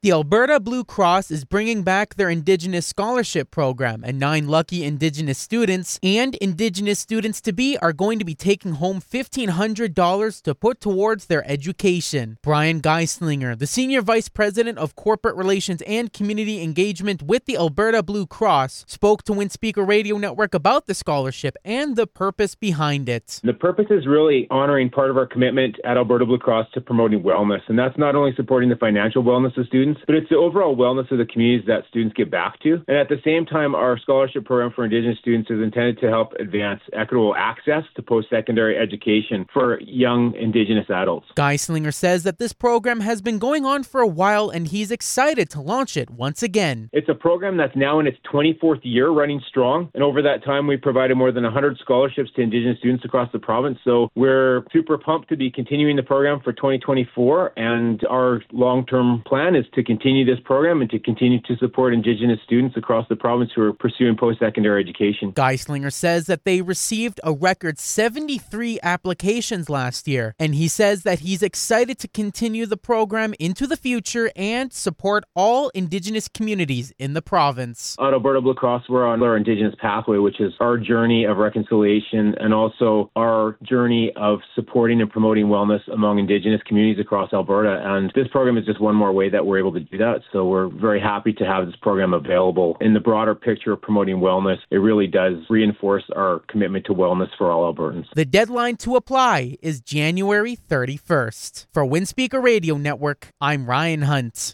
The Alberta Blue Cross is bringing back their Indigenous Scholarship Program, and 9 lucky Indigenous students and Indigenous students-to-be are going to be taking home $1,500 to put towards their education. Brian Geislinger, the Senior Vice President of Corporate Relations and Community Engagement with the Alberta Blue Cross, spoke to Windspeaker Radio Network about the scholarship and the purpose behind it. The purpose is really honoring part of our commitment at Alberta Blue Cross to promoting wellness, and that's not only supporting the financial wellness of students, but it's the overall wellness of the communities that students give back to. And at the same time, our scholarship program for Indigenous students is intended to help advance equitable access to post-secondary education for young Indigenous adults. Geislinger says that this program has been going on for a while, and he's excited to launch it once again. It's a program that's now in its 24th year running strong, and over that time, we've provided more than 100 scholarships to Indigenous students across the province. So we're super pumped to be continuing the program for 2024, and our long-term plan is to continue this program and to continue to support Indigenous students across the province who are pursuing post-secondary education. Geislinger says that they received a record 73 applications last year, and he says that he's excited to continue the program into the future and support all Indigenous communities in the province. At Alberta Blue Cross, we're on our Indigenous pathway, which is our journey of reconciliation and also our journey of supporting and promoting wellness among Indigenous communities across Alberta. And this program is just one more way that we're able to do that. So we're very happy to have this program available. In the broader picture of promoting wellness, it really does reinforce our commitment to wellness for all Albertans. The deadline to apply is January 31st. For Windspeaker Radio Network, I'm Ryan Hunt.